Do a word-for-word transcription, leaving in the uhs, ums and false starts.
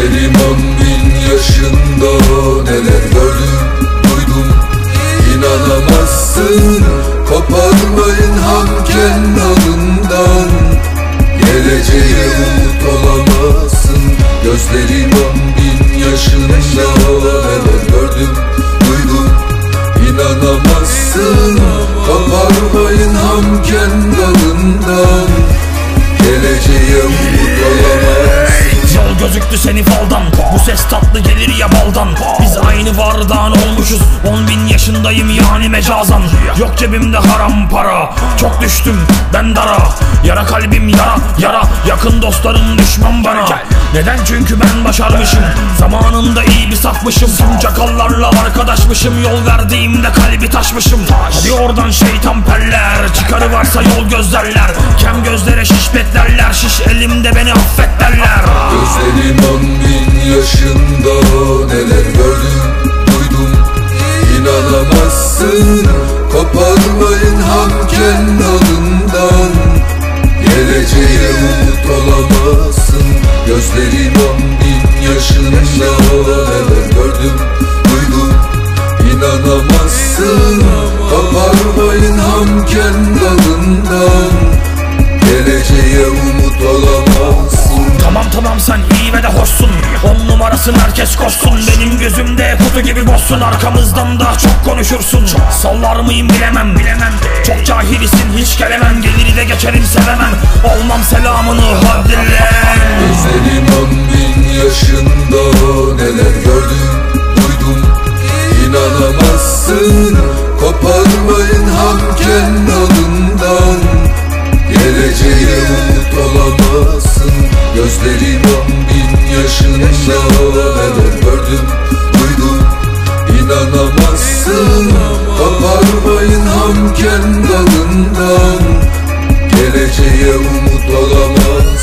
Gözlerim on bin yaşında, neler gördüm, duydum, İnanamazsın. Koparmayın hamken dalından, geleceğe umut olamazsın. Gözlerim on bin yaşında, neler gördüm, duydum, İnanamazsın. Koparmayın hamken dalından, geleceğe umut olamazsın. Yol gözüktü seni faldan, bu ses tatlı gelir ya baldan. Biz aynı vardan olmuşuz, on bin yaşındayım yani mecazan. Yok cebimde haram para, çok düştüm ben dara. Yara kalbim yara yara, yakın dostlarım düşman bana. Neden? Çünkü ben başarmışım, zamanında iyi bir safmışım. Tüm çakallarla arkadaşmışım, yol verdiğimde kalbi taşmışım. Hadi oradan şeytan peller, çıkarı varsa yol gözlerler. Kem gözlere şiş betlerler, şiş elimde beni affet derler. Gözlerim on bin yaşında, neler gördüm, duydum, İnanamazsın. Koparmayın hamken dalından, geleceğe umut olamazsın. Gözlerim on bin yaşında, neler gördüm, duydum, İnanamazsın. Koparmayın hamken dalından, geleceğe umut olamazsın. Tamam tamam sen iyi ve de hoşsun, on numarasın herkes koşsun. Benim gözümde kutu gibi boşsun, arkamızdan da çok konuşursun. Sallar mıyım bilemem bilemem, çok cahilisin hiç gelemem. Gelir de geçerim sevemem, olmam selamını haddilen. Gözlerim on bin yaşında, neler gördüm, duydum, İnanamazsın. Koparmayın hamken dalından, geleceğe umut olamazsın. Gözlerim on bin yaşında, neler gördüm, duydum, İnanamazsın. Koparmayın hamken dalından, geleceğe umut olamazsın.